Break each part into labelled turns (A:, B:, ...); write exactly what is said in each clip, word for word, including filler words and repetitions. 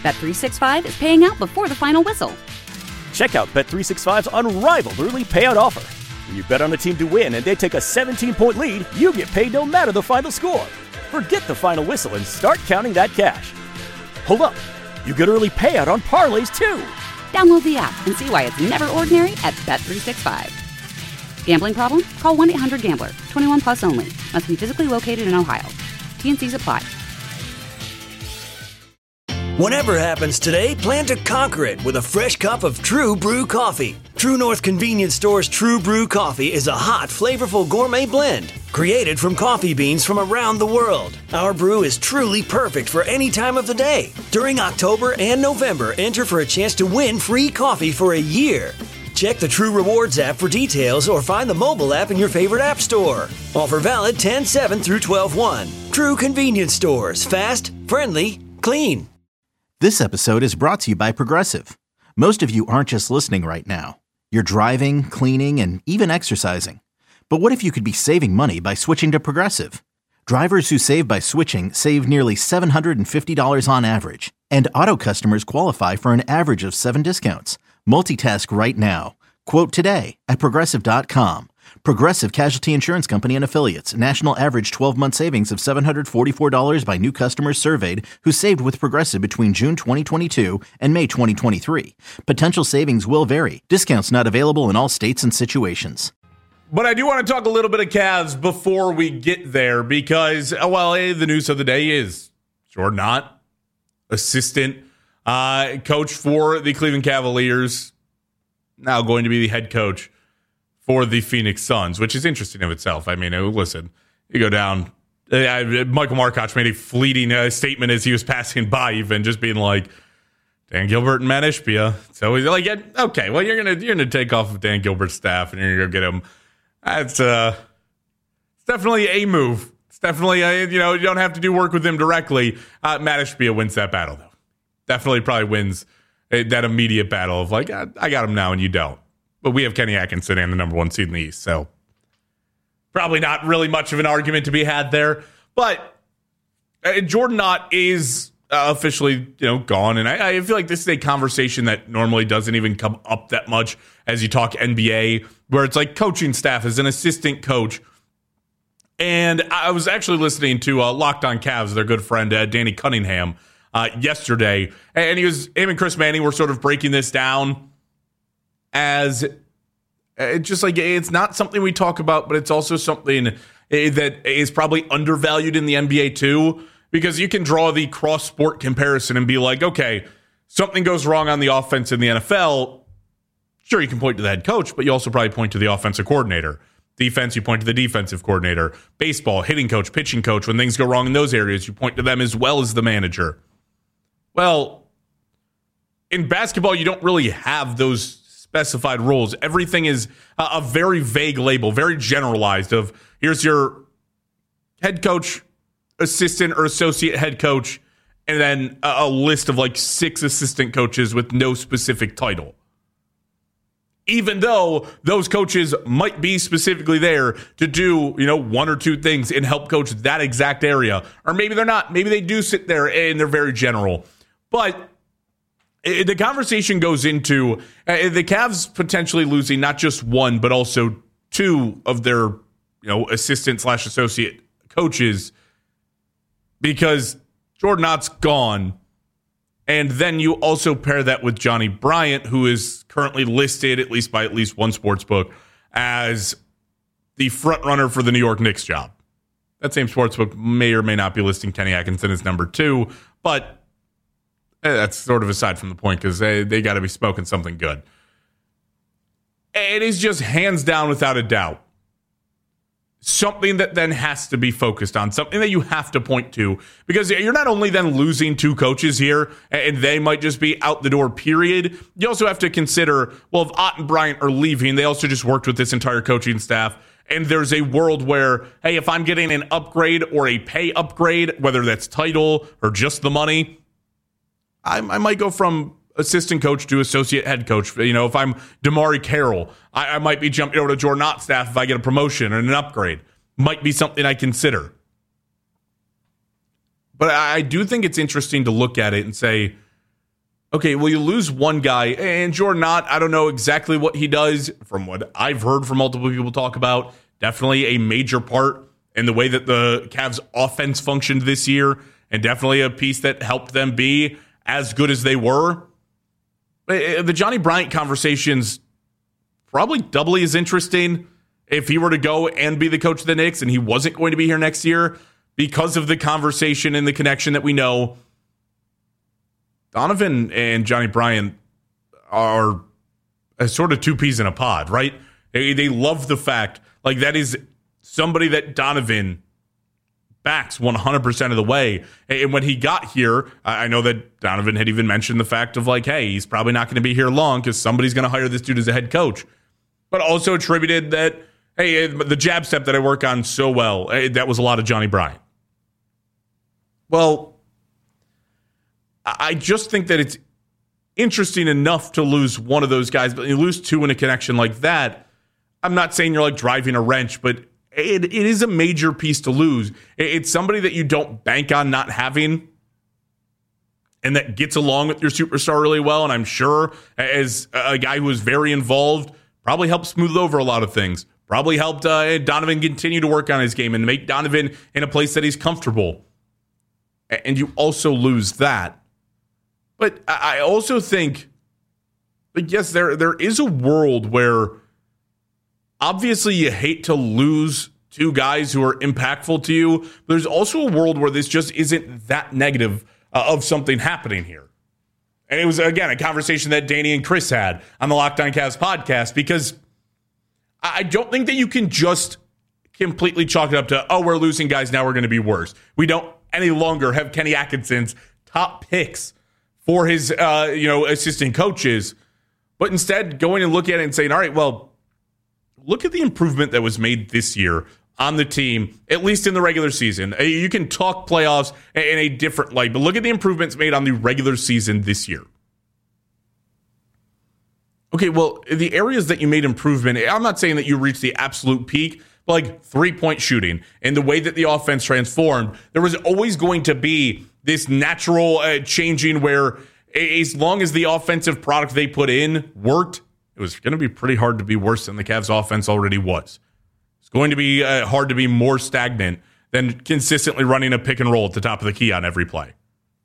A: Bet three sixty-five is paying out before the final whistle.
B: Check out Bet three sixty-five's unrivaled early payout offer. When you bet on a team to win and they take a seventeen-point lead, you get paid no matter the final score. Forget the final whistle and start counting that cash. Hold up. You get early payout on parlays, too.
A: Download the app and see why it's never ordinary at Bet three sixty-five. Gambling problem? Call one eight hundred gambler. twenty-one plus only. Must be physically located in Ohio. T N Cs apply.
C: Whatever happens today, plan to conquer it with a fresh cup of True Brew coffee. True North Convenience Store's True Brew coffee is a hot, flavorful gourmet blend created from coffee beans from around the world. Our brew is truly perfect for any time of the day. During October and November, enter for a chance to win free coffee for a year. Check the True Rewards app for details or find the mobile app in your favorite app store. Offer valid ten seven through twelve one. True Convenience Stores. Fast, friendly, clean.
D: This episode is brought to you by Progressive. Most of you aren't just listening right now. You're driving, cleaning, and even exercising. But what if you could be saving money by switching to Progressive? Drivers who save by switching save nearly seven hundred fifty dollars on average. And auto customers qualify for an average of seven discounts. Multitask right now. Quote today at Progressive dot com. Progressive Casualty Insurance Company and Affiliates. National average twelve-month savings of seven hundred forty-four dollars by new customers surveyed who saved with Progressive between June twenty twenty-two and May twenty twenty-three. Potential savings will vary. Discounts not available in all states and situations.
E: But I do want to talk a little bit of Cavs before we get there because, well, hey, the news of the day is Jordan Knott, assistant uh, coach for the Cleveland Cavaliers, now going to be the head coach for the Phoenix Suns, which is interesting of itself. I mean, listen, you go down. Uh, Michael Markoch made a fleeting uh, statement as he was passing by, even just being like, Dan Gilbert and Matt Ishbia. So he's like, yeah, okay, well, you're gonna you're gonna take off of Dan Gilbert's staff and you're gonna go get him. That's uh, it's definitely a move. It's definitely a, you know, you don't have to do work with him directly. Uh, Matt Ishbia wins that battle though. Definitely probably wins that immediate battle of like, I, I got him now and you don't. But we have Kenny Atkinson and the number one seed in the East, so probably not really much of an argument to be had there. But uh, Jordan Knott is uh, officially, you know, gone, and I, I feel like this is a conversation that normally doesn't even come up that much as you talk N B A, where it's like coaching staff as an assistant coach. And I was actually listening to uh, Locked On Cavs, their good friend uh, Danny Cunningham, uh, yesterday, and he was him and Chris Manning were sort of breaking this down. As it's just like it's not something we talk about, but it's also something that is probably undervalued in the N B A too, because you can draw the cross-sport comparison and be like, okay, something goes wrong on the offense in the N F L. Sure, you can point to the head coach, but you also probably point to the offensive coordinator. Defense, you point to the defensive coordinator. Baseball, hitting coach, pitching coach. When things go wrong in those areas, you point to them as well as the manager. Well, in basketball, you don't really have those specified roles. Everything is a, a very vague label, very generalized of here's your head coach, assistant or associate head coach, and then a, a list of like six assistant coaches with no specific title. Even though those coaches might be specifically there to do, you know, one or two things and help coach that exact area. Or maybe they're not. Maybe they do sit there and they're very general. But the conversation goes into uh, the Cavs potentially losing not just one, but also two of their, you know, assistant slash associate coaches because Jordan Knott's gone. And then you also pair that with Johnny Bryant, who is currently listed, at least by at least one sports book, as the front runner for the New York Knicks job. That same sports book may or may not be listing Kenny Atkinson as number two, but that's sort of aside from the point because they, they got to be smoking something good. It is just hands down, without a doubt, something that then has to be focused on, something that you have to point to, because you're not only then losing two coaches here, and they might just be out the door, period. You also have to consider, well, if Ott and Bryant are leaving, they also just worked with this entire coaching staff. And there's a world where, hey, if I'm getting an upgrade or a pay upgrade, whether that's title or just the money, I, I might go from assistant coach to associate head coach. You know, if I'm DeMarre Carroll, I, I might be jumping over to Jordan Knott's staff if I get a promotion and an upgrade. Might be something I consider. But I, I do think it's interesting to look at it and say, Okay, well, you lose one guy, and Jordan Knott, I don't know exactly what he does. From what I've heard from multiple people talk about, definitely a major part in the way that the Cavs offense functioned this year, and definitely a piece that helped them be as good as they were. The Johnny Bryant conversation's probably doubly as interesting if he were to go and be the coach of the Knicks and he wasn't going to be here next year because of the conversation and the connection that we know. Donovan and Johnny Bryant are a sort of two peas in a pod, right? They, they love the fact, like, that is somebody that Donovan backs one hundred percent of the way. And when he got here, I know that Donovan had even mentioned the fact of, like, hey, he's probably not going to be here long because somebody's going to hire this dude as a head coach. But also attributed that, hey, the jab step that I work on so well, that was a lot of Johnny Bryant. Well, I just think that it's interesting enough to lose one of those guys, but you lose two in a connection like that. I'm not saying you're like driving a wrench, but it, it is a major piece to lose. It's somebody that you don't bank on not having and that gets along with your superstar really well. And I'm sure as a guy who was very involved, probably helped smooth over a lot of things. Probably helped uh, Donovan continue to work on his game and make Donovan in a place that he's comfortable. And you also lose that. But I also think, like, yes, there there is a world where obviously you hate to lose two guys who are impactful to you. But there's also a world where this just isn't that negative uh, of something happening here. And it was, again, a conversation that Danny and Chris had on the Locked On Cavs podcast, because I don't think that you can just completely chalk it up to, oh, we're losing guys, now we're going to be worse. We don't any longer have Kenny Atkinson's top picks for his, uh, you know, assistant coaches, but instead going and looking at it and saying, all right, well, look at the improvement that was made this year on the team, at least in the regular season. You can talk playoffs in a different light, but look at the improvements made on the regular season this year. Okay, well, the areas that you made improvement, I'm not saying that you reached the absolute peak, but like three-point shooting and the way that the offense transformed, there was always going to be this natural uh, changing where as long as the offensive product they put in worked, it was going to be pretty hard to be worse than the Cavs offense already was. It's going to be uh, hard to be more stagnant than consistently running a pick and roll at the top of the key on every play.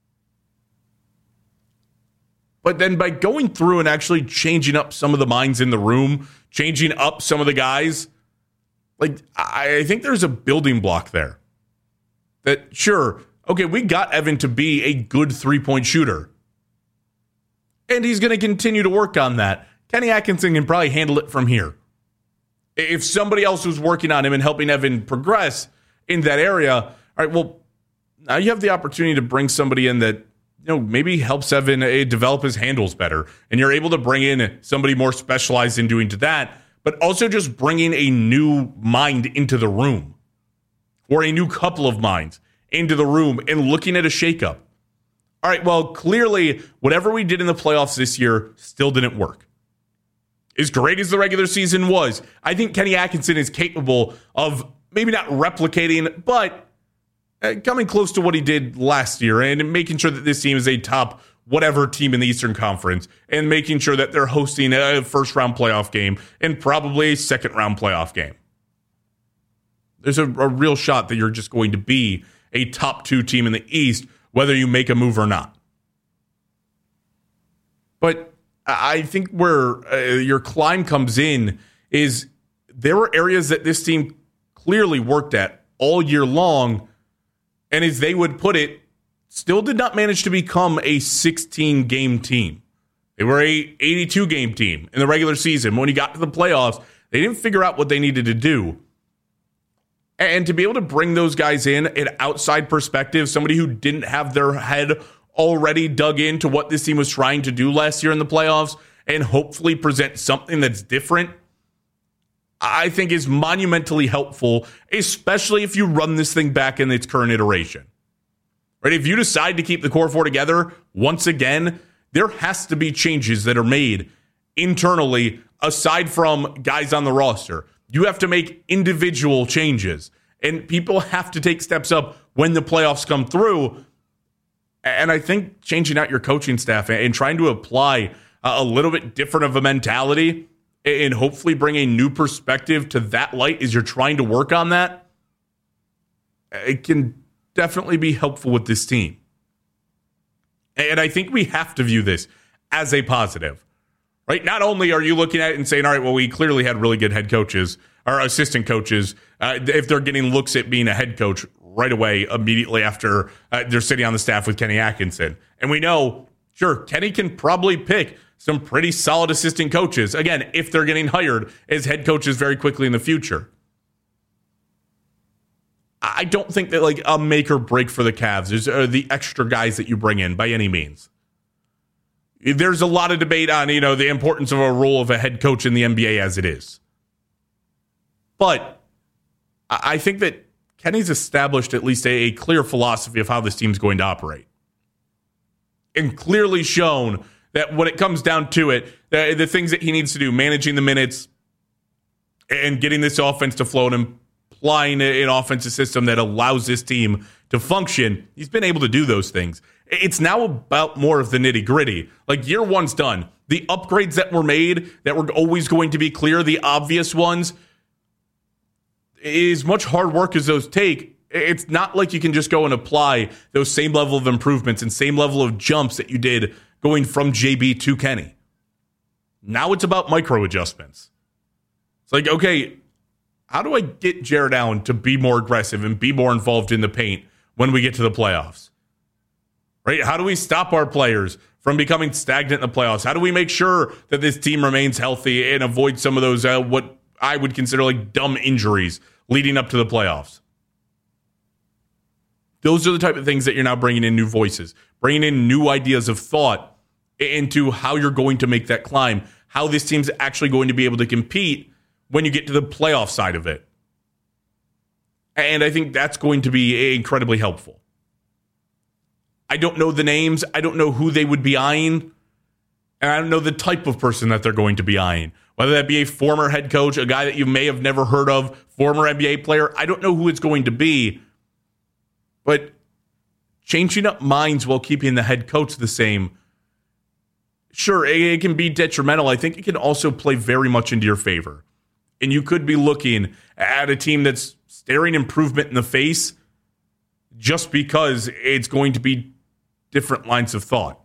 E: But then by going through and actually changing up some of the minds in the room, changing up some of the guys, like, I think there's a building block there. That, sure, okay, we got Evan to be a good three-point shooter. And he's going to continue to work on that. Kenny Atkinson can probably handle it from here. If somebody else was working on him and helping Evan progress in that area, all right, well, now you have the opportunity to bring somebody in that, you know, maybe helps Evan uh, develop his handles better. And you're able to bring in somebody more specialized in doing to that, but also just bringing a new mind into the room, or a new couple of minds into the room and looking at a shakeup. All right, well, clearly, whatever we did in the playoffs this year still didn't work. As great as the regular season was, I think Kenny Atkinson is capable of maybe not replicating, but coming close to what he did last year and making sure that this team is a top whatever team in the Eastern Conference, and making sure that they're hosting a first-round playoff game and probably a second-round playoff game. There's a, a real shot that you're just going to be a top two team in the East, whether you make a move or not. But I think where uh, your climb comes in is there were areas that this team clearly worked at all year long, and as they would put it, still did not manage to become a sixteen-game team. They were a eighty-two game team in the regular season. When you got to the playoffs, they didn't figure out what they needed to do. And to be able to bring those guys in, an outside perspective, somebody who didn't have their head already dug into what this team was trying to do last year in the playoffs, and hopefully present something that's different, I think is monumentally helpful, especially if you run this thing back in its current iteration. Right? If you decide to keep the core four together, once again, there has to be changes that are made internally aside from guys on the roster. You have to make individual changes, and people have to take steps up when the playoffs come through. And I think changing out your coaching staff and trying to apply a little bit different of a mentality and hopefully bring a new perspective to that light as you're trying to work on that, it can definitely be helpful with this team. And I think we have to view this as a positive, right? Not only are you looking at it and saying, all right, well, we clearly had really good head coaches or assistant coaches, uh, if they're getting looks at being a head coach right away, immediately after uh, they're sitting on the staff with Kenny Atkinson. And we know, sure, Kenny can probably pick some pretty solid assistant coaches, again, if they're getting hired as head coaches very quickly in the future. I don't think that like a make or break for the Cavs is uh, the extra guys that you bring in by any means. There's a lot of debate on, you know, the importance of a role of a head coach in the N B A as it is. But I think that Kenny's established at least a, a clear philosophy of how this team's going to operate. And clearly shown that when it comes down to it, the, the things that he needs to do, managing the minutes and getting this offense to flow and applying an offensive system that allows this team to function, he's been able to do those things. It's now about more of the nitty gritty. Like year one's done. The upgrades that were made that were always going to be clear, the obvious ones, as much hard work as those take, it's not like you can just go and apply those same level of improvements and same level of jumps that you did going from J B to Kenny. Now it's about micro adjustments. It's like, okay, how do I get Jared Allen to be more aggressive and be more involved in the paint when we get to the playoffs? Right? How do we stop our players from becoming stagnant in the playoffs? How do we make sure that this team remains healthy and avoid some of those, uh, what I would consider like dumb injuries leading up to the playoffs? Those are the type of things that you're now bringing in new voices, bringing in new ideas of thought into how you're going to make that climb, how this team's actually going to be able to compete when you get to the playoff side of it. And I think that's going to be incredibly helpful. I don't know the names. I don't know who they would be eyeing. And I don't know the type of person that they're going to be eyeing. Whether that be a former head coach, a guy that you may have never heard of, former N B A player. I don't know who it's going to be. But changing up minds while keeping the head coach the same, sure, it can be detrimental. I think it can also play very much into your favor. And you could be looking at a team that's staring improvement in the face just because it's going to be different lines of thought.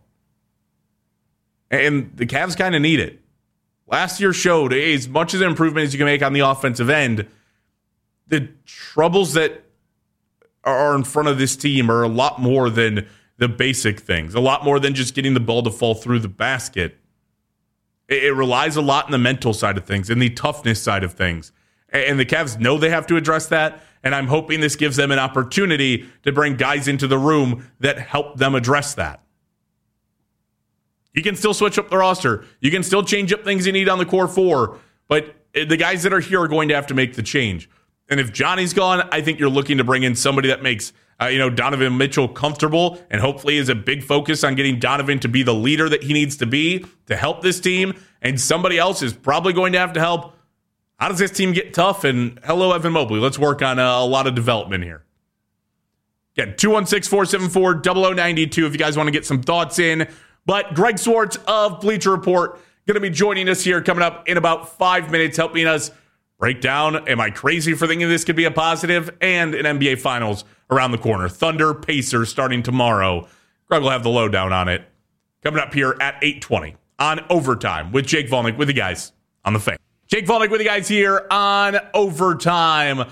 E: And the Cavs kind of need it. Last year showed as much as an improvement as you can make on the offensive end, the troubles that are in front of this team are a lot more than the basic things, a lot more than just getting the ball to fall through the basket. It relies a lot on the mental side of things and the toughness side of things. And the Cavs know they have to address that, and I'm hoping this gives them an opportunity to bring guys into the room that help them address that. You can still switch up the roster. You can still change up things you need on the core four, but the guys that are here are going to have to make the change. And if Johnny's gone, I think you're looking to bring in somebody that makes uh, you know Donovan Mitchell comfortable and hopefully is a big focus on getting Donovan to be the leader that he needs to be to help this team. And somebody else is probably going to have to help. How does this team get tough? And hello, Evan Mobley. Let's work on a, a lot of development here. Again, two one six, four seven four, zero zero nine two if you guys want to get some thoughts in. But Greg Swartz of Bleacher Report going to be joining us here coming up in about five minutes, helping us break down, am I crazy for thinking this could be a positive, and an N B A Finals around the corner. Thunder, Pacers starting tomorrow. Greg will have the lowdown on it. Coming up here at eight twenty on Overtime with Jake Volnick with the guys on the Fan. Jake Volnick with the guys here on Overtime.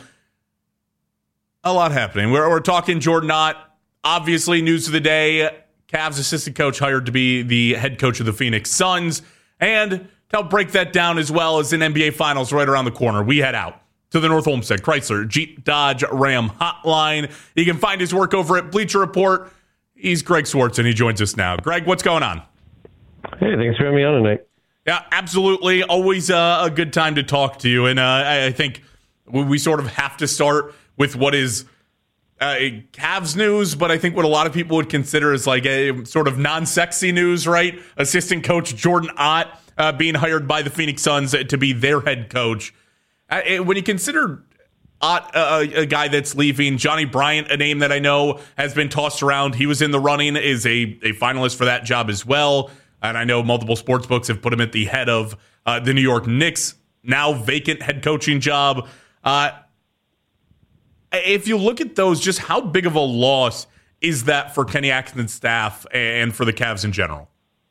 E: A lot happening. We're, we're talking Jordan Ott. Obviously, news of the day. Cavs assistant coach hired to be the head coach of the Phoenix Suns. And to help break that down as well as an N B A Finals right around the corner, we head out to the North Olmsted Chrysler Jeep Dodge Ram hotline. You can find his work over at Bleacher Report. He's Greg Swartz, and he joins us now. Greg, what's going on?
F: Hey, thanks for having me on tonight.
E: Yeah, absolutely. Always uh, a good time to talk to you. And uh, I, I think we sort of have to start with what is uh, Cavs news, but I think what a lot of people would consider is like a sort of non-sexy news, right? Assistant coach Jordan Ott uh, being hired by the Phoenix Suns to be their head coach. Uh, when you consider Ott, uh, a guy that's leaving. Johnny Bryant, a name that I know has been tossed around. He was in the running, is a, a finalist for that job as well. And I know multiple sports books have put him at the head of uh, the New York Knicks, now vacant head coaching job. Uh, if you look at those, just how big of a loss is that for Kenny Atkinson's staff and for the Cavs in general?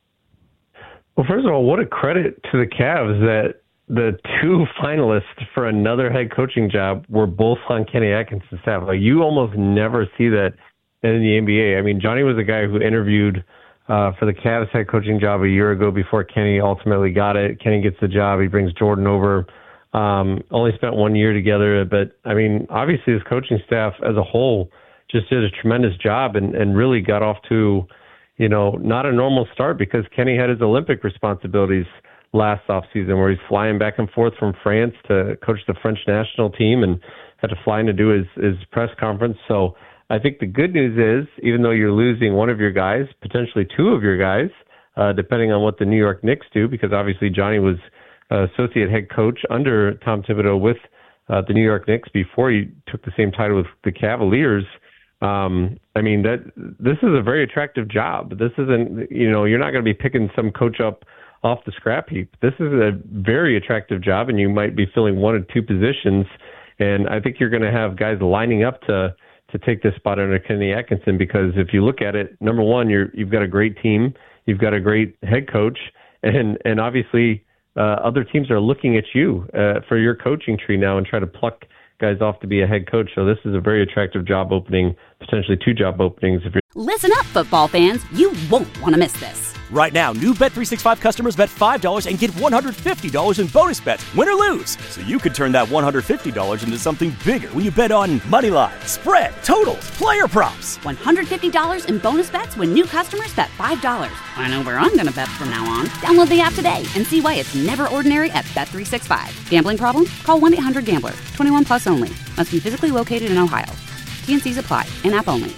F: Well, first of all, what a credit to the Cavs that the two finalists for another head coaching job were both on Kenny Atkinson's staff. Like, you almost never see that in the N B A. I mean, Johnny was a guy who interviewed uh, for the Cavs head coaching job a year ago before Kenny ultimately got it. Kenny gets the job. He brings Jordan over. Um, only spent one year together. But, I mean, obviously his coaching staff as a whole just did a tremendous job and, and really got off to, you know, not a normal start because Kenny had his Olympic responsibilities last offseason where he's flying back and forth from France to coach the French national team and had to fly in to do his, his press conference. So I think the good news is, even though you're losing one of your guys, potentially two of your guys, uh, depending on what the New York Knicks do, because obviously Johnny was uh, associate head coach under Tom Thibodeau with uh, the New York Knicks before he took the same title with the Cavaliers. Um, I mean, that this is a very attractive job. This isn't, you know, you're not going to be picking some coach up off the scrap heap. This is a very attractive job, and you might be filling one or two positions. And I think you're going to have guys lining up to to take this spot under Kenny Atkinson because if you look at it, number one, you're you've got a great team, you've got a great head coach, and and obviously uh, other teams are looking at you uh, for your coaching tree now and try to pluck guys off to be a head coach. So this is a very attractive job opening, potentially two job openings. If you're
A: Listen up, football fans. You won't want to miss this.
B: Right now, new Bet three sixty-five customers bet five dollars and get one hundred fifty dollars in bonus bets, win or lose. So you could turn that one hundred fifty dollars into something bigger when you bet on money line, spread, totals, player props.
A: one hundred fifty dollars in bonus bets when new customers bet five dollars. I know where I'm going to bet from now on. Download the app today and see why it's never ordinary at Bet three sixty-five. Gambling problem? Call one eight hundred gambler. twenty-one plus only. Must be physically located in Ohio. T N Cs apply. In-app only.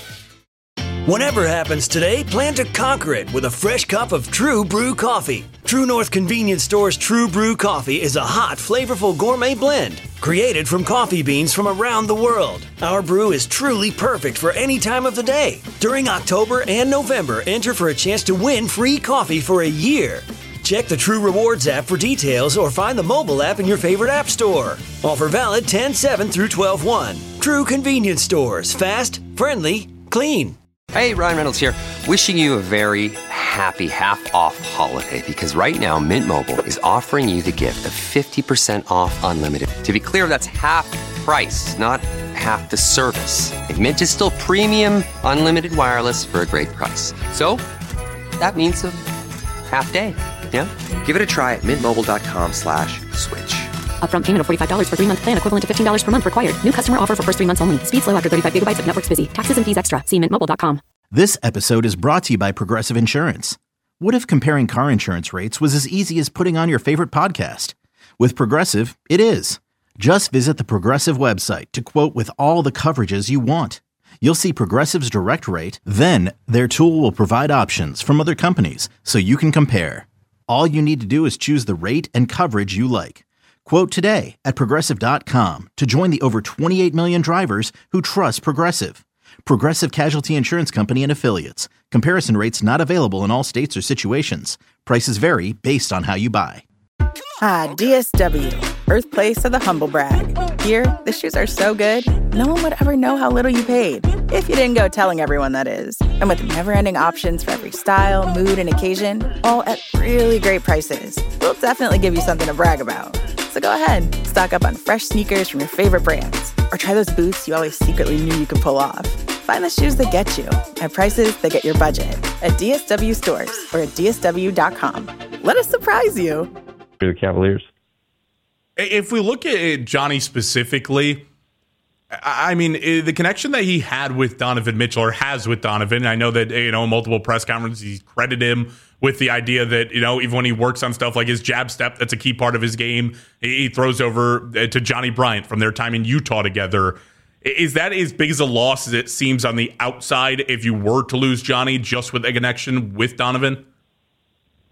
C: Whatever happens today, plan to conquer it with a fresh cup of True Brew coffee. True North Convenience Store's True Brew coffee is a hot, flavorful gourmet blend created from coffee beans from around the world. Our brew is truly perfect for any time of the day. During October and November, enter for a chance to win free coffee for a year. Check the True Rewards app for details or find the mobile app in your favorite app store. Offer valid ten seven through twelve one. True Convenience Stores. Fast, friendly, clean.
G: Hey, Ryan Reynolds here. Wishing you a very happy half-off holiday because right now Mint Mobile is offering you the gift of fifty percent off unlimited. To be clear, that's half price, not half the service. And Mint is still premium unlimited wireless for a great price. So that means a half day. Yeah? Give it a try at mintmobile.com slash switch.
H: Upfront payment of forty-five dollars for three-month plan equivalent to fifteen dollars per month required. New customer offer for first three months only. Speed slow after thirty-five gigabytes if network's busy. Taxes and fees extra. See mint mobile dot com.
D: This episode is brought to you by Progressive Insurance. What if comparing car insurance rates was as easy as putting on your favorite podcast? With Progressive, it is. Just visit the Progressive website to quote with all the coverages you want. You'll see Progressive's direct rate, then their tool will provide options from other companies so you can compare. All you need to do is choose the rate and coverage you like. Quote today at Progressive dot com to join the over twenty-eight million drivers who trust Progressive. Progressive Casualty Insurance Company and Affiliates. Comparison rates not available in all states or situations. Prices vary based on how you buy.
I: Ah, D S W, birthplace of the humble brag. Here, the shoes are so good, no one would ever know how little you paid. If you didn't go telling everyone, that is. And with never-ending options for every style, mood, and occasion, all at really great prices, we'll definitely give you something to brag about. So go ahead, stock up on fresh sneakers from your favorite brands, or try those boots you always secretly knew you could pull off. Find the shoes that get you at prices that get your budget at D S W stores or at D S W dot com. Let us surprise you.
F: the Cavaliers.
E: If we look at Johnny specifically, I mean, the connection that he had with Donovan Mitchell or has with Donovan, I know that, you know, in multiple press conferences, he's credited him with the idea that, you know, even when he works on stuff like his jab step, that's a key part of his game. He throws over to Johnny Bryant from their time in Utah together. Is that as big as a loss as it seems on the outside if you were to lose Johnny just with a connection with Donovan?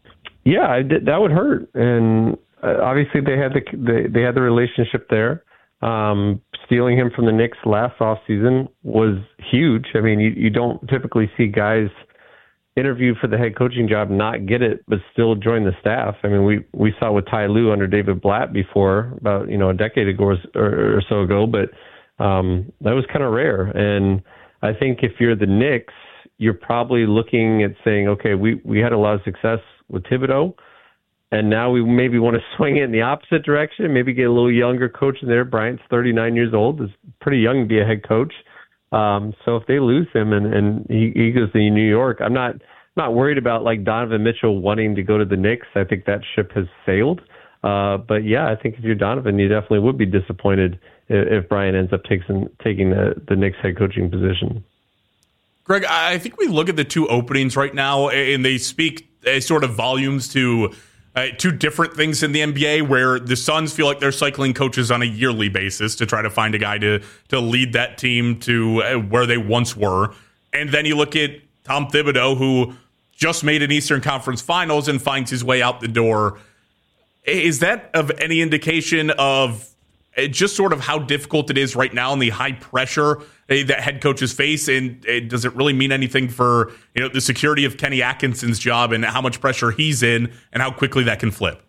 F: Yeah, I did, that would hurt. And uh, obviously they had the they, they had the relationship there. Um, stealing him from the Knicks last offseason was huge. I mean, you, you don't typically see guys interview for the head coaching job, not get it, but still join the staff. I mean, we, we saw with Ty Lue under David Blatt before, about, you know, a decade ago or, or so ago, but um, that was kind of rare. And I think if you're the Knicks, you're probably looking at saying, okay, we, we had a lot of success with Thibodeau, and now we maybe want to swing it in the opposite direction, maybe get a little younger coach in there. Bryant's thirty-nine years old. Is pretty young to be a head coach. Um, so if they lose him and, and he, he goes to New York, I'm not not worried about like Donovan Mitchell wanting to go to the Knicks. I think that ship has sailed. Uh, but yeah, I think if you're Donovan, you definitely would be disappointed if, if Bryant ends up taking taking the, the Knicks head coaching position.
E: Greg, I think we look at the two openings right now, and they speak uh, sort of volumes to uh, two different things in the N B A, where the Suns feel like they're cycling coaches on a yearly basis to try to find a guy to to lead that team to uh, where they once were. And then you look at Tom Thibodeau, who just made an Eastern Conference Finals and finds his way out the door. Is that of any indication of just sort of how difficult it is right now and the high pressure that head coaches face? And does it really mean anything for, you know, the security of Kenny Atkinson's job and how much pressure he's in and how quickly that can flip?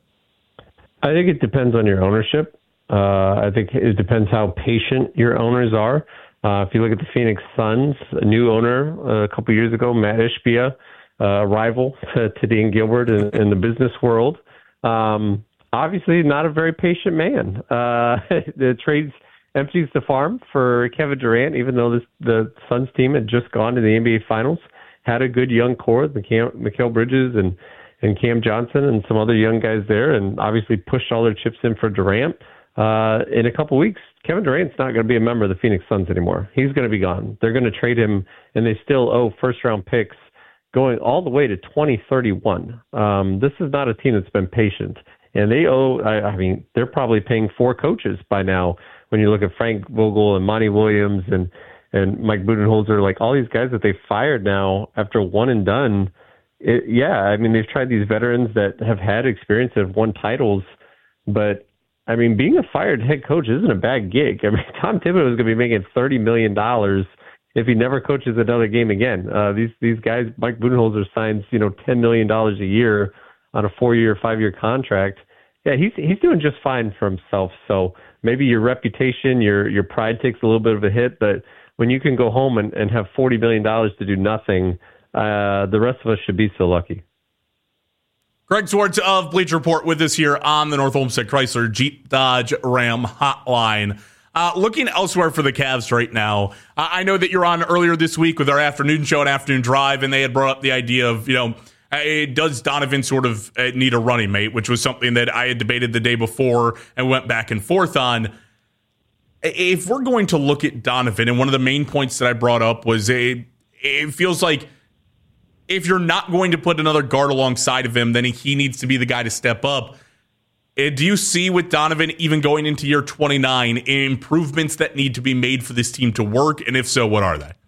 F: I think it depends on your ownership. Uh, I think it depends how patient your owners are. Uh, if you look at the Phoenix Suns, a new owner uh, a couple years ago, Matt Ishbia, a uh, rival to, to Dan Gilbert in, in the business world. Um, obviously not a very patient man. Uh, the trades empties the farm for Kevin Durant, even though this, the Suns team had just gone to the N B A Finals, had a good young core, Mikal Bridges and, and Cam Johnson and some other young guys there, and obviously pushed all their chips in for Durant. Uh, in a couple weeks, Kevin Durant's not going to be a member of the Phoenix Suns anymore. He's going to be gone. They're going to trade him, and they still owe first-round picks going all the way to twenty thirty-one. Um, this is not a team that's been patient. And they owe, I, I mean, they're probably paying four coaches by now. When you look at Frank Vogel and Monty Williams and, and Mike Budenholzer, like all these guys that they fired now after one and done. It, yeah, I mean, they've tried these veterans that have had experience, have won titles. But, I mean, being a fired head coach isn't a bad gig. I mean, Tom Thibodeau is going to be making thirty million dollars if he never coaches another game again. Uh, these these guys, Mike Budenholzer signs, you know, ten million dollars a year on a four-year, five-year contract. Yeah, he's he's doing just fine for himself. So maybe your reputation, your your pride takes a little bit of a hit, but when you can go home and, and have forty million dollars to do nothing, uh, the rest of us should be so lucky.
E: Greg Swartz of Bleacher Report with us here on the North Olmsted Chrysler Jeep Dodge Ram Hotline. Uh, looking elsewhere for the Cavs right now, uh, I know that you're on earlier this week with our afternoon show and afternoon drive, and they had brought up the idea of, you know, uh, does Donovan sort of uh, need a running mate, which was something that I had debated the day before and went back and forth on. If we're going to look at Donovan, and one of the main points that I brought up was a, it feels like if you're not going to put another guard alongside of him, then he needs to be the guy to step up. Do you see with Donovan, even going into year twenty-nine, improvements that need to be made for this team to work? And if so, what are they?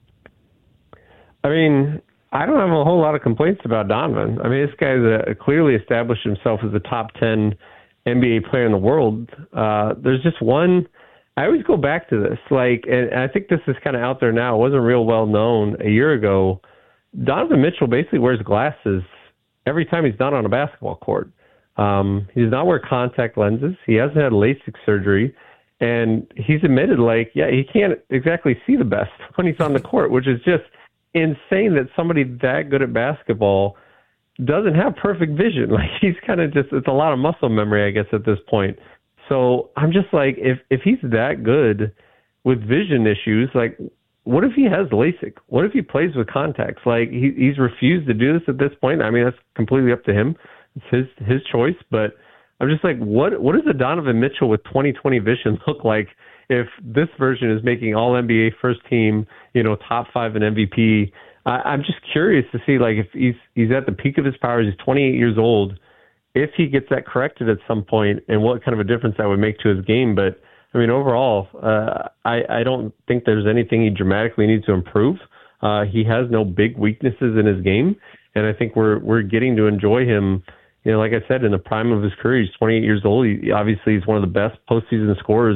F: I mean, I don't have a whole lot of complaints about Donovan. I mean, this guy's a, clearly established himself as a top ten N B A player in the world. Uh, there's just one, I always go back to this, like, and I think this is kind of out there now. It wasn't real well known a year ago. Donovan Mitchell basically wears glasses every time he's not on a basketball court. Um, he does not wear contact lenses. He hasn't had LASIK surgery. And he's admitted, like, yeah, he can't exactly see the best when he's on the court, which is just insane that somebody that good at basketball doesn't have perfect vision. Like, he's kind of just, it's a lot of muscle memory, I guess, at this point. So I'm just like, if, if he's that good with vision issues, like, what if he has LASIK? What if he plays with contacts? Like, he, he's refused to do this at this point. I mean, that's completely up to him. It's his his choice, but I'm just like, what what does a Donovan Mitchell with twenty twenty vision look like if this version is making all N B A first team, you know, top five in M V P? I, I'm just curious to see, like, if he's he's at the peak of his powers, he's twenty-eight years old, if he gets that corrected at some point, and what kind of a difference that would make to his game. But I mean, overall, uh, I I don't think there's anything he dramatically needs to improve. Uh, he has no big weaknesses in his game, and I think we're we're getting to enjoy him. You know, like I said, in the prime of his career, he's twenty-eight years old. He, obviously, he's one of the best postseason scorers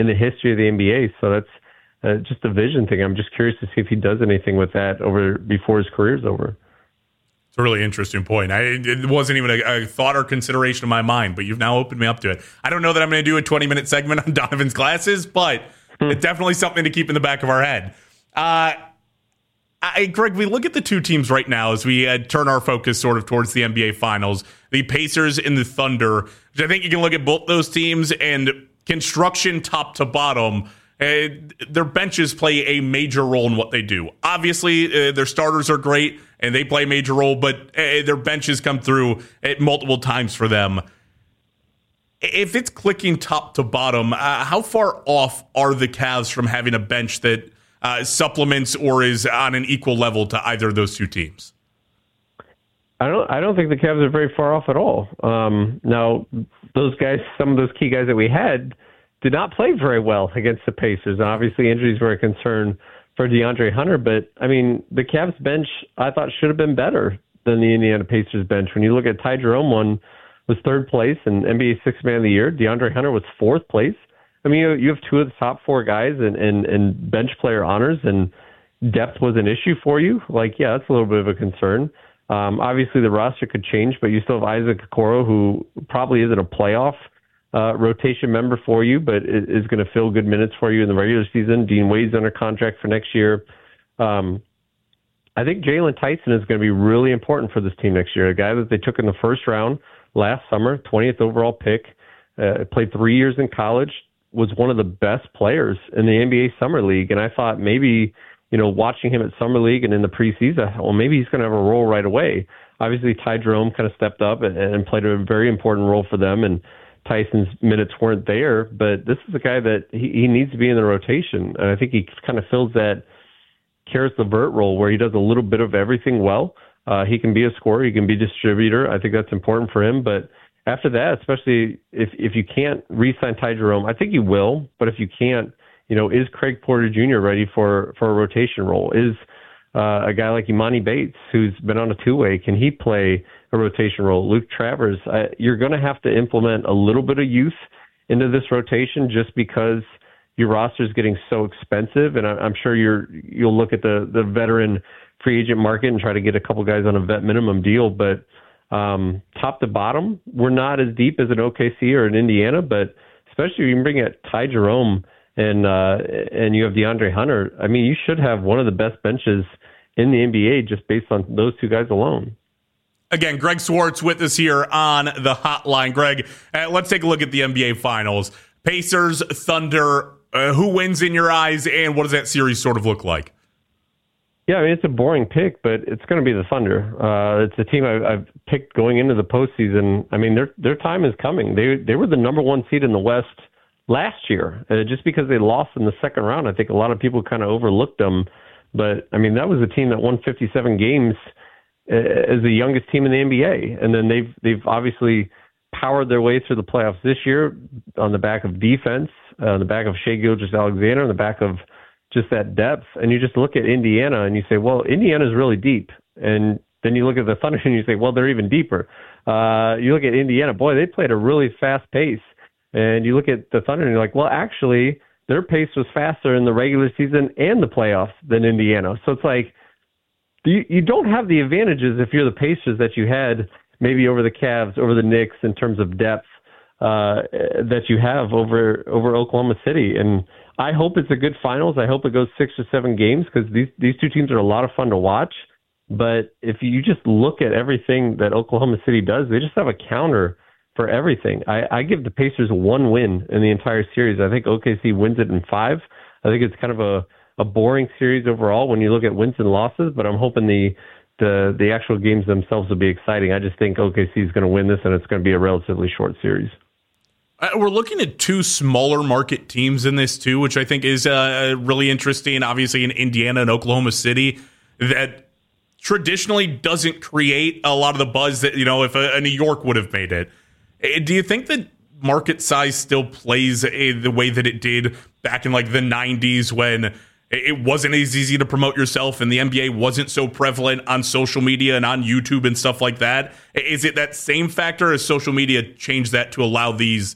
F: in the history of the N B A. So that's uh, just a vision thing. I'm just curious to see if he does anything with that over before his career's over.
E: It's a really interesting point. I, it wasn't even a, a thought or consideration in my mind, but you've now opened me up to it. I don't know that I'm going to do a twenty-minute segment on Donovan's glasses, but hmm. it's definitely something to keep in the back of our head. Uh, I, Greg, we look at the two teams right now as we uh, turn our focus sort of towards the N B A Finals, the Pacers and the Thunder, which I think you can look at both those teams and construction top to bottom. Uh, their benches play a major role in what they do. Obviously, uh, their starters are great, and they play a major role, but uh, their benches come through at multiple times for them. If it's clicking top to bottom, uh, how far off are the Cavs from having a bench that uh, supplements or is on an equal level to either of those two teams?
F: I don't. I don't think the Cavs are very far off at all. Um, now, those guys, some of those key guys that we had, did not play very well against the Pacers. And obviously, injuries were a concern for DeAndre Hunter. But, I mean, the Cavs bench, I thought, should have been better than the Indiana Pacers bench. When you look at Ty Jerome, one was third place and N B A Sixth Man of the Year. DeAndre Hunter was fourth place. I mean, you, you have two of the top four guys and, and, and bench player honors, and depth was an issue for you. Like, yeah, that's a little bit of a concern. Um, obviously, the roster could change, but you still have Isaac Okoro, who probably isn't a playoff Uh, rotation member for you, but is going to fill good minutes for you in the regular season. Dean Wade's under contract for next year. Um, I think Jalen Tyson is going to be really important for this team next year. A guy that they took in the first round last summer, twentieth overall pick, uh, played three years in college, was one of the best players in the N B A Summer League. And I thought maybe, you know, watching him at Summer League and in the preseason, I thought, well, maybe he's going to have a role right away. Obviously, Ty Jerome kind of stepped up and, and played a very important role for them, and Tyson's minutes weren't there, but this is a guy that he, he needs to be in the rotation. And I think he kind of fills that Karis LeVert role where he does a little bit of everything well. Uh, he can be a scorer. He can be a distributor. I think that's important for him. But after that, especially if, if you can't re-sign Ty Jerome, I think you will. But if you can't, you know, is Craig Porter Junior ready for, for a rotation role? Is uh, a guy like Imani Bates, who's been on a two-way, can he play a rotation role? Luke Travers, I, you're going to have to implement a little bit of youth into this rotation just because your roster is getting so expensive. And I, I'm sure you're, you'll look at the, the veteran free agent market and try to get a couple guys on a vet minimum deal. But um, top to bottom, we're not as deep as an O K C or an Indiana, but especially if you can bring at Ty Jerome and, uh, and you have DeAndre Hunter, I mean, you should have one of the best benches in the N B A just based on those two guys alone.
E: Again, Greg Swartz with us here on the hotline. Greg, uh, let's take a look at the N B A Finals. Pacers, Thunder, uh, who wins in your eyes, and what does that series sort of look like?
F: Yeah, I mean, it's a boring pick, but it's going to be the Thunder. Uh, it's a team I've, I've picked going into the postseason. I mean, their their time is coming. They they were the number one seed in the West last year. Uh, just because they lost in the second round, I think a lot of people kind of overlooked them. But, I mean, that was a team that won fifty-seven games as the youngest team in the N B A. And then they've they've obviously powered their way through the playoffs this year on the back of defense, uh, on the back of Shai Gilgeous-Alexander, on the back of just that depth. And you just look at Indiana and you say, well, Indiana's really deep. And then you look at the Thunder and you say, well, they're even deeper. Uh, you look at Indiana, boy, they played a really fast pace. And you look at the Thunder and you're like, well, actually, their pace was faster in the regular season and the playoffs than Indiana. So it's like, you, you don't have the advantages if you're the Pacers that you had maybe over the Cavs, over the Knicks in terms of depth uh, that you have over over Oklahoma City. And I hope it's a good finals. I hope it goes six or seven games because these, these two teams are a lot of fun to watch. But if you just look at everything that Oklahoma City does, they just have a counter for everything. I, I give the Pacers one win in the entire series. I think O K C wins it in five. I think it's kind of a, a boring series overall when you look at wins and losses, but I'm hoping the the the actual games themselves will be exciting. I just think O K C is going to win this, and it's going to be a relatively short series.
E: Uh, we're looking at two smaller market teams in this too, which I think is uh, really interesting. Obviously, in Indiana and Oklahoma City, that traditionally doesn't create a lot of the buzz that, you know, if a, a New York would have made it. Do you think that market size still plays a, the way that it did back in like the nineties when it wasn't as easy to promote yourself and the N B A wasn't so prevalent on social media and on YouTube and stuff like that? Is it that same factor as social media changed that to allow these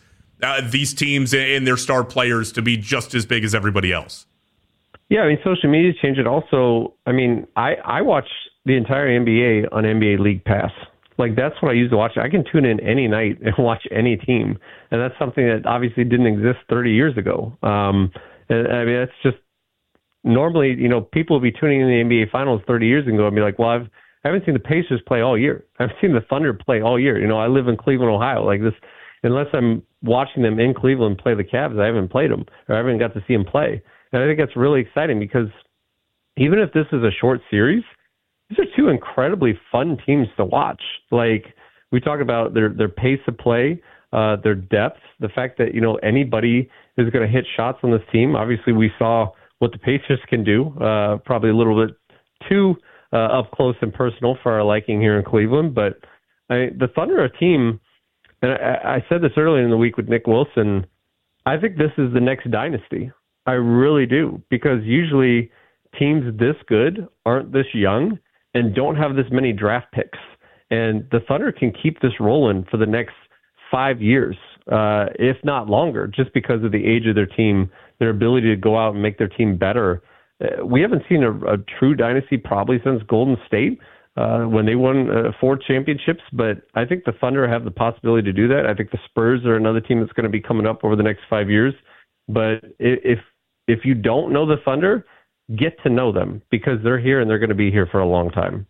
E: uh, these teams and their star players to be just as big as everybody else.
F: Yeah, I mean, social media's changed it. Also, I mean, I, I watch the entire N B A on N B A League Pass. Like, that's what I use to watch. I can tune in any night and watch any team. And that's something that obviously didn't exist thirty years ago. Um, and I mean, that's just normally, you know, people would be tuning in the N B A Finals thirty years ago and be like, well, I've, I haven't seen the Pacers play all year. I haven't seen the Thunder play all year. You know, I live in Cleveland, Ohio. Like this, unless I'm watching them in Cleveland play the Cavs, I haven't played them or I haven't got to see them play. And I think that's really exciting because even if this is a short series, these are two incredibly fun teams to watch. Like we talk about their, their pace of play, uh, their depth, the fact that, you know, anybody is going to hit shots on this team. Obviously, we saw what the Pacers can do, uh, probably a little bit too uh, up close and personal for our liking here in Cleveland. But I, the Thunder are a team, and I, I said this earlier in the week with Nick Wilson, I think this is the next dynasty. I really do, because usually teams this good aren't this young and don't have this many draft picks. And the Thunder can keep this rolling for the next five years, uh, if not longer, just because of the age of their team, their ability to go out and make their team better. Uh, we haven't seen a, a true dynasty probably since Golden State uh, when they won uh, four championships, but I think the Thunder have the possibility to do that. I think the Spurs are another team that's going to be coming up over the next five years. But if if you don't know the Thunder, get to know them because they're here and they're going to be here for a long time.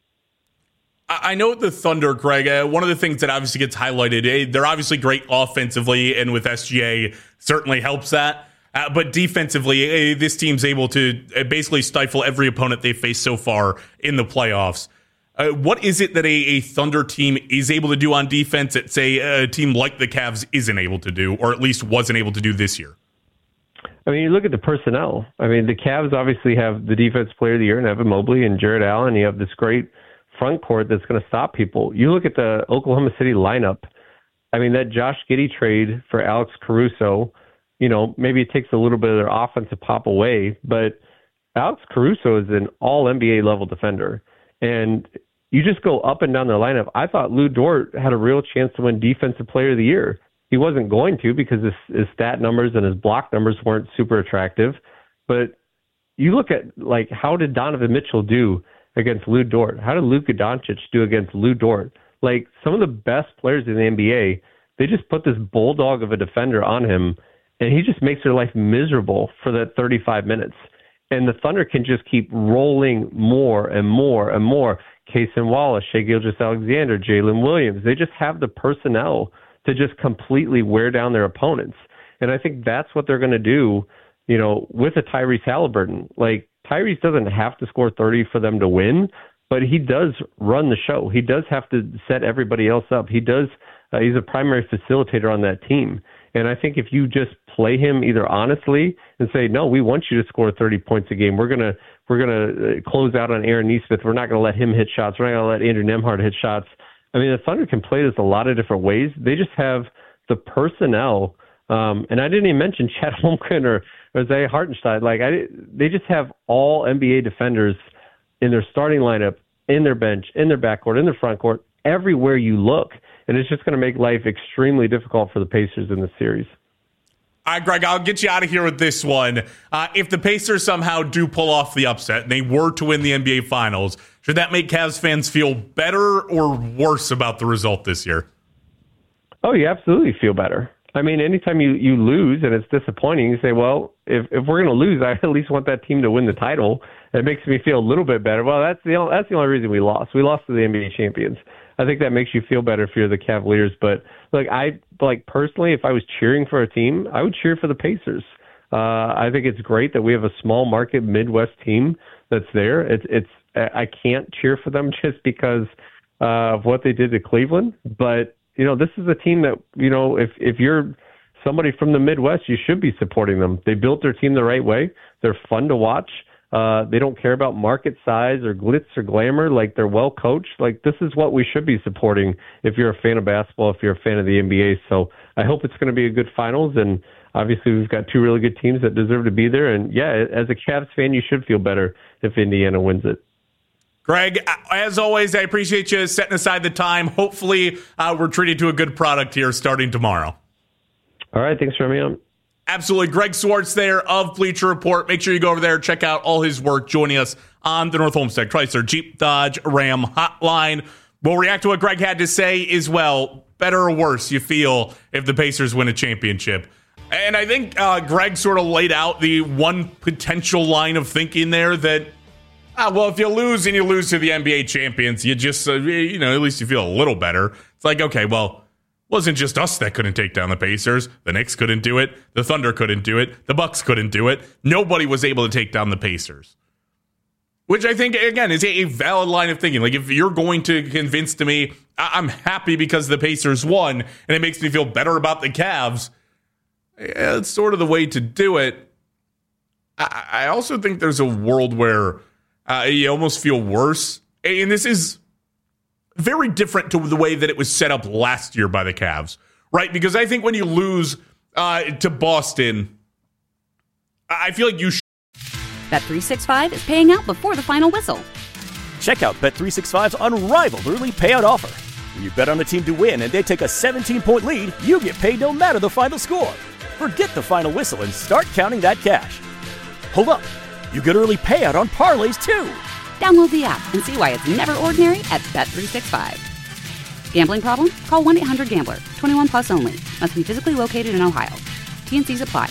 E: I know the Thunder, Greg, uh, one of the things that obviously gets highlighted, eh, they're obviously great offensively, and with S G A certainly helps that. Uh, but defensively, uh, this team's able to uh, basically stifle every opponent they've faced so far in the playoffs. Uh, what is it that a, a Thunder team is able to do on defense that, say, a team like the Cavs isn't able to do, or at least wasn't able to do this year?
F: I mean, you look at the personnel. I mean, the Cavs obviously have the defense player of the year in Evan Mobley and Jarrett Allen. You have this great front court that's going to stop people. You look at the Oklahoma City lineup. I mean, that Josh Giddey trade for Alex Caruso, you know, maybe it takes a little bit of their offensive pop away, but Alex Caruso is an all N B A level defender. And you just go up and down their lineup. I thought Lou Dort had a real chance to win Defensive Player of the Year. He wasn't going to because his, his stat numbers and his block numbers weren't super attractive. But you look at, like, how did Donovan Mitchell do against Lou Dort? How did Luka Doncic do against Lou Dort? Like, some of the best players in the N B A, they just put this bulldog of a defender on him, and he just makes their life miserable for that thirty-five minutes. And the Thunder can just keep rolling more and more and more. Cason Wallace, Shai Gilgeous-Alexander, Jalen Williams, they just have the personnel to just completely wear down their opponents. And I think that's what they're going to do, you know, with a Tyrese Halliburton. Like, Tyrese doesn't have to score thirty for them to win, but he does run the show. He does have to set everybody else up. He does. Uh, he's a primary facilitator on that team. And I think if you just play him either honestly and say, no, we want you to score thirty points a game. We're going to we're gonna close out on Aaron Nesmith. We're not going to let him hit shots. We're not going to let Andrew Nembhard hit shots. I mean, the Thunder can play this a lot of different ways. They just have the personnel. Um, and I didn't even mention Chet Holmgren or, or Isaiah Hartenstein. Like, I, they just have all N B A defenders in their starting lineup, in their bench, in their backcourt, in their front court, everywhere you look. And it's just going to make life extremely difficult for the Pacers in this series.
E: All right, Greg, I'll get you out of here with this one. Uh, if the Pacers somehow do pull off the upset and they were to win the N B A Finals, should that make Cavs fans feel better or worse about the result this year?
F: Oh, you absolutely feel better. I mean, anytime you, you lose and it's disappointing, you say, well, if, if we're going to lose, I at least want that team to win the title. It makes me feel a little bit better. Well, that's the only, that's the only reason we lost. We lost to the N B A champions. I think that makes you feel better if you're the Cavaliers. But like I like personally, if I was cheering for a team, I would cheer for the Pacers. Uh, I think it's great that we have a small market Midwest team that's there. It's it's I can't cheer for them just because uh, of what they did to Cleveland. But you know, this is a team that, you know, if if you're somebody from the Midwest, you should be supporting them. They built their team the right way. They're fun to watch. Uh, they don't care about market size or glitz or glamour. Like, they're well coached. Like, this is what we should be supporting if you're a fan of basketball, if you're a fan of the N B A. So I hope it's going to be a good finals. And obviously we've got two really good teams that deserve to be there. And yeah, as a Cavs fan, you should feel better if Indiana wins it.
E: Greg, as always, I appreciate you setting aside the time. Hopefully uh, we're treated to a good product here starting tomorrow.
F: All right. Thanks for having me on.
E: Absolutely. Greg Swartz there of Bleacher Report. Make sure you go over there, check out all his work, joining us on the North Olmsted Chrysler Jeep Dodge Ram hotline. We'll react to what Greg had to say as well. Better or worse you feel if the Pacers win a championship. And I think uh, Greg sort of laid out the one potential line of thinking there that, ah, well, if you lose and you lose to the N B A champions, you just, uh, you know, at least you feel a little better. It's like, okay, well, wasn't just us that couldn't take down the Pacers. The Knicks couldn't do it. The Thunder couldn't do it. The Bucks couldn't do it. Nobody was able to take down the Pacers. Which I think, again, is a valid line of thinking. Like, if you're going to convince to me, I'm happy because the Pacers won, and it makes me feel better about the Cavs, yeah, it's sort of the way to do it. I, I also think there's a world where uh, you almost feel worse. And this is very different to the way that it was set up last year by the Cavs, right? Because I think when you lose uh, to Boston, I feel like you should.
A: Bet three sixty-five is paying out before the final whistle.
B: Check out Bet three sixty-five's unrivaled early payout offer. When you bet on a team to win and they take a seventeen-point lead, you get paid no matter the final score. Forget the final whistle and start counting that cash. Hold up. You get early payout on parlays, too.
A: Download the app and see why it's never ordinary at Bet three sixty-five. Gambling problem? Call one eight hundred gambler. twenty-one plus only. Must be physically located in Ohio. T N Cs apply.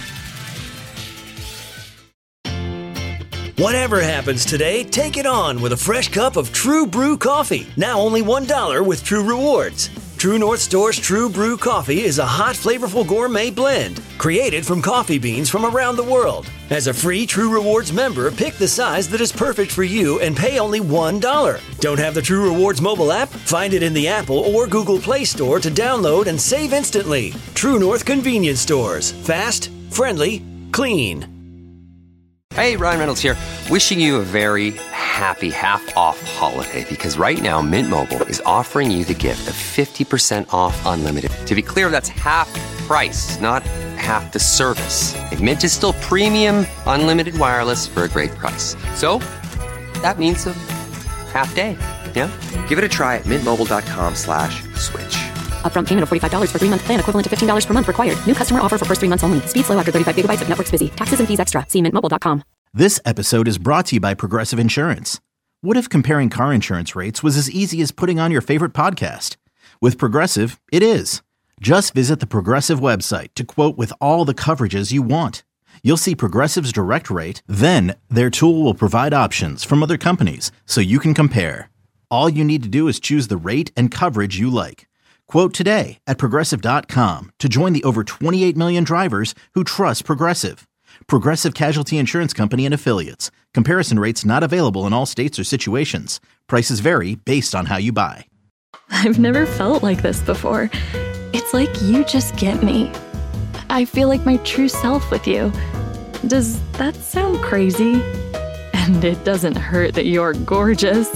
C: Whatever happens today, take it on with a fresh cup of True Brew coffee. Now only one dollar with True Rewards. True North Store's True Brew Coffee is a hot, flavorful gourmet blend created from coffee beans from around the world. As a free True Rewards member, pick the size that is perfect for you and pay only one dollar. Don't have the True Rewards mobile app? Find it in the Apple or Google Play Store to download and save instantly. True North Convenience Stores. Fast, friendly, clean.
G: Hey, Ryan Reynolds here, wishing you a very happy half-off holiday, because right now Mint Mobile is offering you the gift of fifty percent off unlimited. To be clear, that's half price, not half the service. Like, Mint is still premium unlimited wireless for a great price. So that means a half day, yeah? Give it a try at mintmobile.com slash switch.
H: Upfront payment of forty-five dollars for three-month plan equivalent to fifteen dollars per month required. New customer offer for first three months only. Speed slow after thirty-five gigabytes if network's busy. Taxes and fees extra. See mint mobile dot com.
D: This episode is brought to you by Progressive Insurance. What if comparing car insurance rates was as easy as putting on your favorite podcast? With Progressive, it is. Just visit the Progressive website to quote with all the coverages you want. You'll see Progressive's direct rate, then their tool will provide options from other companies so you can compare. All you need to do is choose the rate and coverage you like. Quote today at Progressive dot com to join the over twenty-eight million drivers who trust Progressive. Progressive Casualty Insurance Company and Affiliates. Comparison rates not available in all states or situations. Prices vary based on how you buy.
J: I've never felt like this before. It's like you just get me. I feel like my true self with you. Does that sound crazy? And it doesn't hurt that you're gorgeous.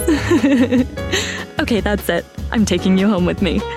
J: Okay, that's it. I'm taking you home with me.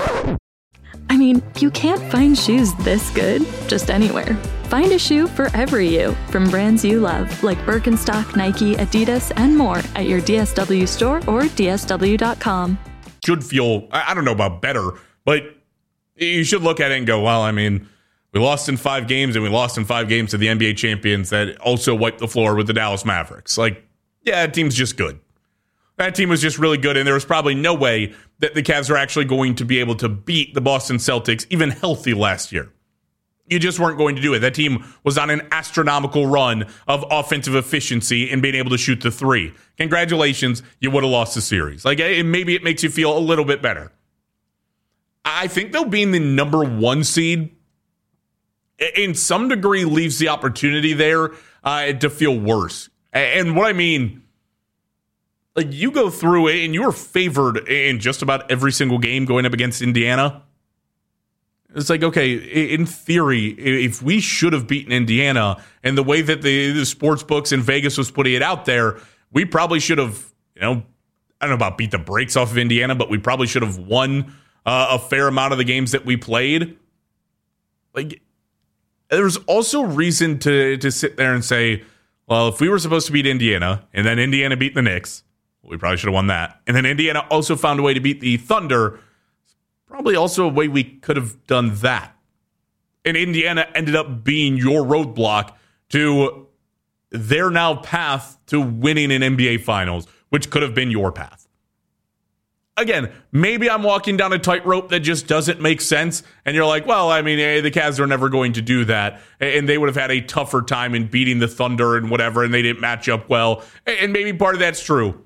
J: I mean, you can't find shoes this good just anywhere. Find a shoe for every you from brands you love, like Birkenstock, Nike, Adidas, and more at your D S W store or D S W dot com.
E: Should feel, I don't know about better, but you should look at it and go, well, I mean, we lost in five games and we lost in five games to the N B A champions that also wiped the floor with the Dallas Mavericks. Like, yeah, that team's just good. That team was just really good, and there was probably no way that the Cavs were actually going to be able to beat the Boston Celtics, even healthy, last year. You just weren't going to do it. That team was on an astronomical run of offensive efficiency and being able to shoot the three. Congratulations, you would have lost the series. Like, maybe it makes you feel a little bit better. I think, though, being the number one seed in some degree leaves the opportunity there uh, to feel worse. And what I mean, like, you go through it and you were favored in just about every single game going up against Indiana. It's like, okay, in theory, if we should have beaten Indiana and the way that the, the sports books in Vegas was putting it out there, we probably should have, you know, I don't know about beat the brakes off of Indiana, but we probably should have won uh, a fair amount of the games that we played. Like, there's also reason to to sit there and say, well, if we were supposed to beat Indiana and then Indiana beat the Knicks, well, we probably should have won that. And then Indiana also found a way to beat the Thunder. Probably also a way we could have done that. And Indiana ended up being your roadblock to their now path to winning an N B A Finals, which could have been your path. Again, maybe I'm walking down a tightrope that just doesn't make sense. And you're like, well, I mean, hey, the Cavs are never going to do that. And they would have had a tougher time in beating the Thunder and whatever, and they didn't match up well. And maybe part of that's true.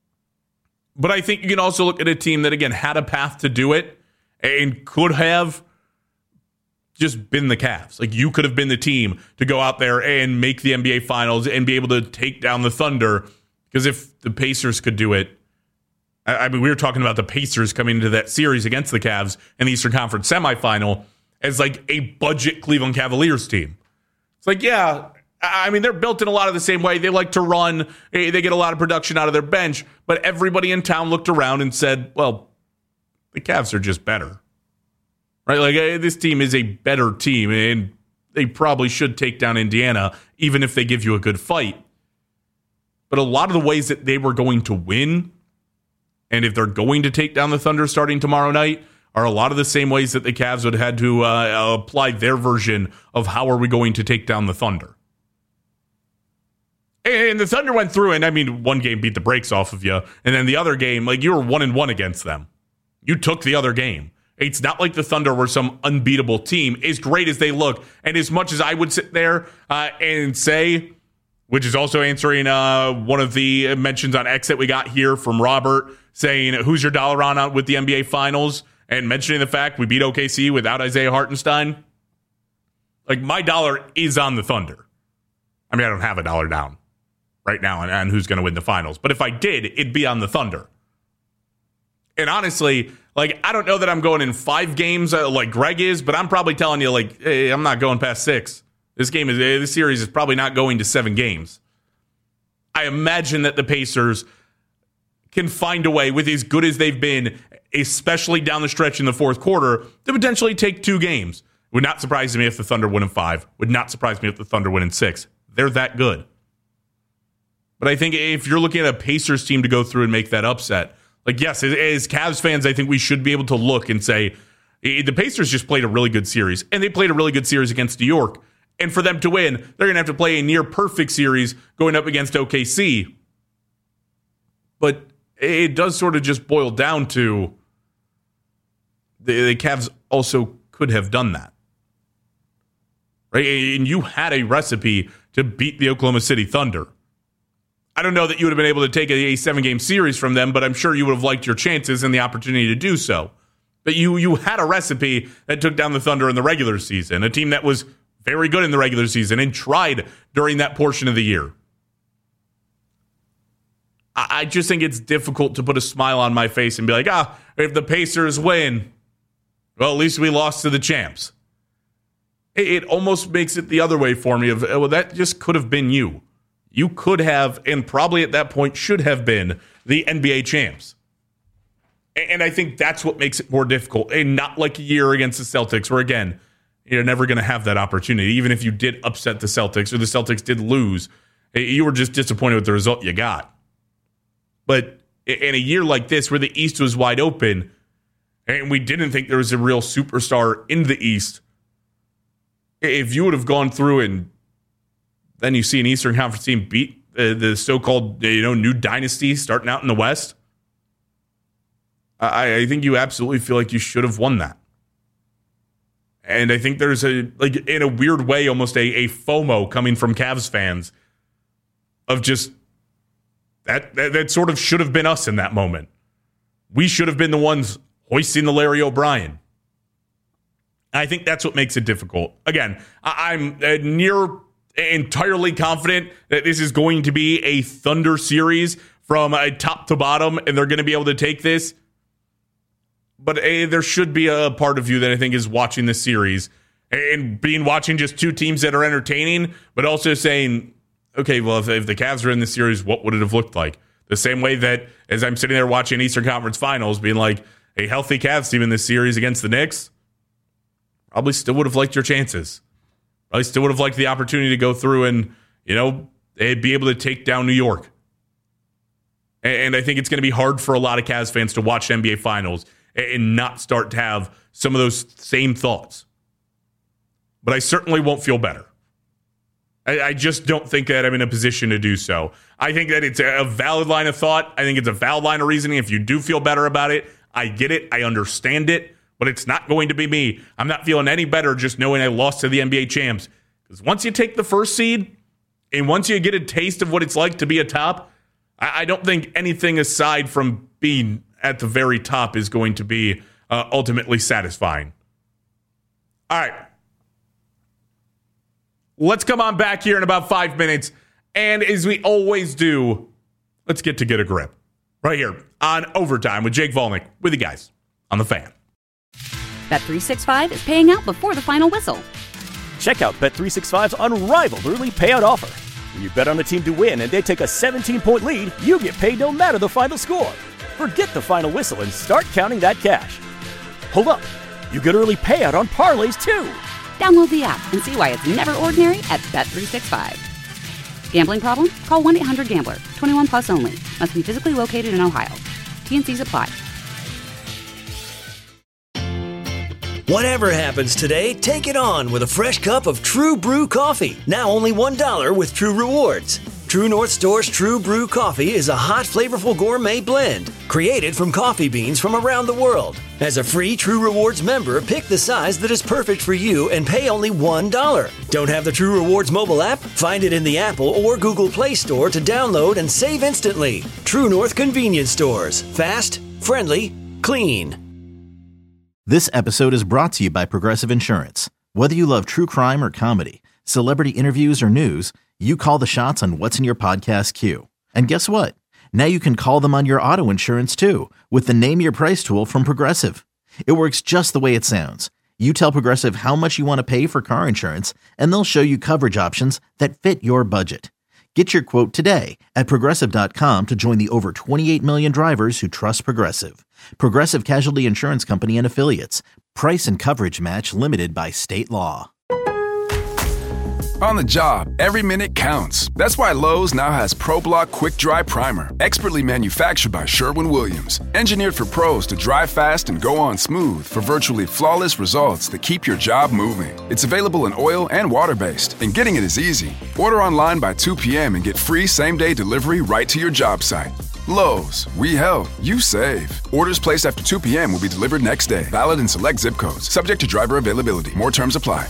E: But I think you can also look at a team that, again, had a path to do it and could have just been the Cavs. Like, you could have been the team to go out there and make the N B A Finals and be able to take down the Thunder. Because if the Pacers could do it, I mean, we were talking about the Pacers coming into that series against the Cavs in the Eastern Conference semifinal as like a budget Cleveland Cavaliers team. It's like, yeah, I mean, they're built in a lot of the same way. They like to run. They get a lot of production out of their bench. But everybody in town looked around and said, well, the Cavs are just better. Right? Like, this team is a better team, and they probably should take down Indiana, even if they give you a good fight. But a lot of the ways that they were going to win, and if they're going to take down the Thunder starting tomorrow night, are a lot of the same ways that the Cavs would have had to uh, apply their version of how are we going to take down the Thunder. And the Thunder went through, and I mean, one game beat the brakes off of you, and then the other game, like, you were one and one against them. You took the other game. It's not like the Thunder were some unbeatable team, as great as they look. And as much as I would sit there uh, and say, which is also answering uh, one of the mentions on X that we got here from Robert, saying, who's your dollar on with the N B A Finals? And mentioning the fact we beat O K C without Isaiah Hartenstein. Like, my dollar is on the Thunder. I mean, I don't have a dollar down right now on, on who's going to win the Finals. But if I did, it'd be on the Thunder. And honestly, like, I don't know that I'm going in five games uh, like Greg is, but I'm probably telling you, like, hey, I'm not going past six. This game is, this series is probably not going to seven games. I imagine that the Pacers can find a way, with as good as they've been, especially down the stretch in the fourth quarter, to potentially take two games. Would not surprise me if the Thunder win in five. Would not surprise me if the Thunder win in six. They're that good. But I think if you're looking at a Pacers team to go through and make that upset, like, yes, as, as Cavs fans, I think we should be able to look and say, the Pacers just played a really good series, and they played a really good series against New York. And for them to win, they're going to have to play a near-perfect series going up against O K C. But it does sort of just boil down to the, the Cavs also could have done that. Right? And you had a recipe to beat the Oklahoma City Thunder. I don't know that you would have been able to take a, a seven-game series from them, but I'm sure you would have liked your chances and the opportunity to do so. But you you had a recipe that took down the Thunder in the regular season, a team that was very good in the regular season and tried during that portion of the year. I, I just think it's difficult to put a smile on my face and be like, ah, if the Pacers win, well, at least we lost to the champs. It, it almost makes it the other way for me of, well, that just could have been you. You could have, and probably at that point should have been, the N B A champs. And I think that's what makes it more difficult. And not like a year against the Celtics, where, again, you're never going to have that opportunity. Even if you did upset the Celtics or the Celtics did lose, you were just disappointed with the result you got. But in a year like this, where the East was wide open, and we didn't think there was a real superstar in the East, if you would have gone through and then you see an Eastern Conference team beat uh, the so-called, you know, new dynasty starting out in the West, I, I think you absolutely feel like you should have won that. And I think there's a, like, in a weird way, almost a, a FOMO coming from Cavs fans of just that, that that sort of should have been us in that moment. We should have been the ones hoisting the Larry O'Brien. I think that's what makes it difficult. Again, I, I'm uh, near entirely confident that this is going to be a Thunder series from uh, top to bottom, and they're going to be able to take this. But uh, there should be a part of you that I think is watching this series and being watching just two teams that are entertaining, but also saying, okay, well, if, if the Cavs are in this series, what would it have looked like? The same way that as I'm sitting there watching Eastern Conference Finals, being like, a healthy Cavs team in this series against the Knicks, probably still would have liked your chances. Probably still would have liked the opportunity to go through and, you know, be able to take down New York. And I think it's going to be hard for a lot of Cavs fans to watch N B A Finals and not start to have some of those same thoughts. but I certainly won't feel better. I, I just don't think that I'm in a position to do so. I think that it's a valid line of thought. I think it's a valid line of reasoning. If you do feel better about it, I get it. I understand it, but it's not going to be me. I'm not feeling any better just knowing I lost to the N B A champs. Because once you take the first seed, and once you get a taste of what it's like to be a top, I, I don't think anything aside from being at the very top is going to be uh, ultimately satisfying. All right. Let's come on back here in about five minutes. And as we always do, let's get to Get a Grip. Right here on Overtime with Jake Volnick with you guys on The Fan.
A: Bet three sixty-five is paying out before the final whistle.
B: Check out Bet three sixty-five's unrivaled early payout offer. When you bet on a team to win and they take a seventeen-point lead, you get paid no matter the final score. Forget the final whistle and start counting that cash. Hold up. You get early payout on parlays, too.
A: Download the app and see why it's never ordinary at Bet three sixty-five. Gambling problem? Call one eight hundred gambler. twenty-one plus only. Must be physically located in Ohio. T N Cs apply.
C: Whatever happens today, take it on with a fresh cup of True Brew Coffee. Now only one dollar with True Rewards. True North Store's True Brew Coffee is a hot, flavorful gourmet blend created from coffee beans from around the world. As a free True Rewards member, pick the size that is perfect for you and pay only one dollar. Don't have the True Rewards mobile app? Find it in the Apple or Google Play Store to download and save instantly. True North Convenience Stores. Fast, friendly, clean.
D: This episode is brought to you by Progressive Insurance. Whether you love true crime or comedy, celebrity interviews or news, you call the shots on what's in your podcast queue. And guess what? Now you can call them on your auto insurance too with the Name Your Price tool from Progressive. It works just the way it sounds. You tell Progressive how much you want to pay for car insurance, and they'll show you coverage options that fit your budget. Get your quote today at Progressive dot com to join the over twenty-eight million drivers who trust Progressive. Progressive Casualty Insurance Company and Affiliates. Price and coverage match limited by state law.
K: On the job, every minute counts. That's why Lowe's now has ProBlock Quick Dry Primer, expertly manufactured by Sherwin-Williams. Engineered for pros to dry fast and go on smooth for virtually flawless results that keep your job moving. It's available in oil and water-based, and getting it is easy. Order online by two p.m. and get free same-day delivery right to your job site. Lowe's, we help, you save. Orders placed after two p.m. will be delivered next day. Valid in select zip codes. Subject to driver availability. More terms apply.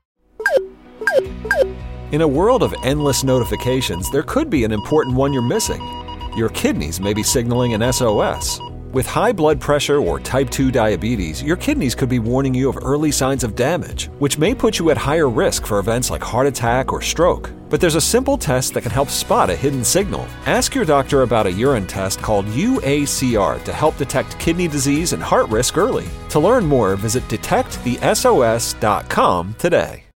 L: In a world of endless notifications, there could be an important one you're missing. Your kidneys may be signaling an S O S. With high blood pressure or type two diabetes, your kidneys could be warning you of early signs of damage, which may put you at higher risk for events like heart attack or stroke. But there's a simple test that can help spot a hidden signal. Ask your doctor about a urine test called U A C R to help detect kidney disease and heart risk early. To learn more, visit detect the S O S dot com today.